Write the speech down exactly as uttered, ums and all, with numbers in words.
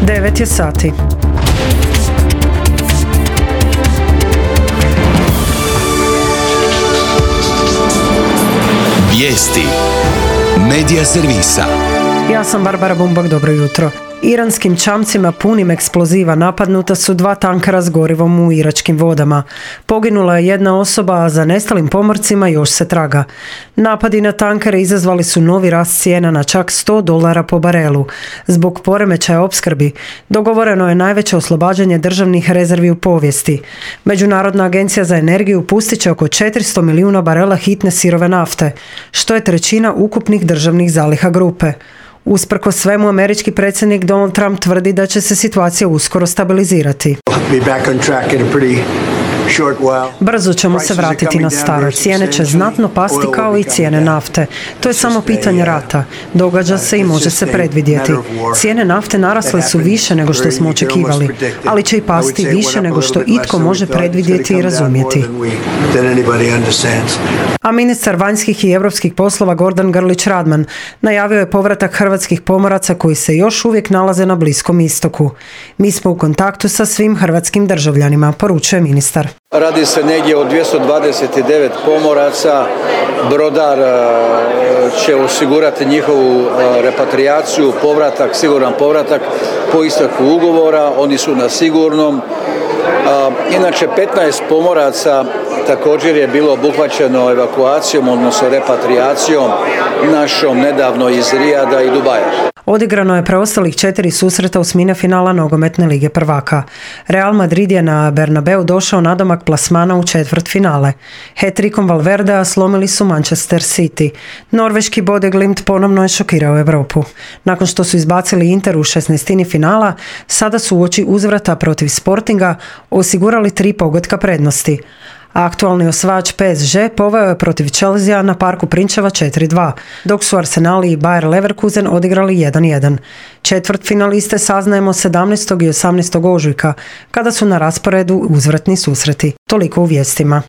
devet je sati. Vijesti Medija servisa. Ja sam Barbara Bumbak, dobro jutro. Iranskim čamcima punim eksploziva napadnuta su dva tankera s gorivom u iračkim vodama. Poginula je jedna osoba, a za nestalim pomorcima još se traga. Napadi na tankere izazvali su novi rast cijena na čak sto dolara po barelu. Zbog poremećaja opskrbi dogovoreno je najveće oslobađanje državnih rezervi u povijesti. Međunarodna agencija za energiju pustit će oko četiristo milijuna barela hitne sirove nafte, što je trećina ukupnih državnih zaliha grupe. Usprkos svemu, američki predsjednik Donald Trump tvrdi da će se situacija uskoro stabilizirati. Brzo ćemo se vratiti na staro. Cijene će znatno pasti kao i cijene nafte. To je samo pitanje rata. Događa se i može se predvidjeti. Cijene nafte narasle su više nego što smo očekivali, ali će i pasti više nego što itko može predvidjeti i razumjeti. A ministar vanjskih i europskih poslova Gordan Grlić Radman najavio je povratak hrvatskih pomoraca koji se još uvijek nalaze na Bliskom istoku. Mi smo u kontaktu sa svim hrvatskim državljanima, poručuje ministar. Radi se negdje o dvjesto dvadeset devet pomoraca. Brodar će osigurati njihovu repatriaciju, povratak, siguran povratak po isteku ugovora. Oni su na sigurnom. Inače, petnaest pomoraca također je bilo obuhvaćeno evakuacijom, odnosno repatriacijom našom nedavno iz Rijada i Dubaja. Odigrano je preostalih četiri susreta osmine finala nogometne lige prvaka. Real Madrid je na Bernabeu došao nadomak plasmana u četvrtfinale. Hat-trickom Valverdea slomili su Manchester City. Norveški Bodø/Glimt ponovno je šokirao Europu. Nakon što su izbacili Inter u šesnaestini finala, sada su uoči uzvrata protiv Sportinga osigurali tri pogotka prednosti. Aktualni osvajač P S G poveo je protiv Chelsea na Parku Prinčeva četiri dva, dok su Arsenal i Bayer Leverkusen odigrali jedan jedan. Četvrtfinaliste saznajemo sedamnaestog i osamnaestog ožujka, kada su na rasporedu uzvratni susreti. Toliko u vijestima.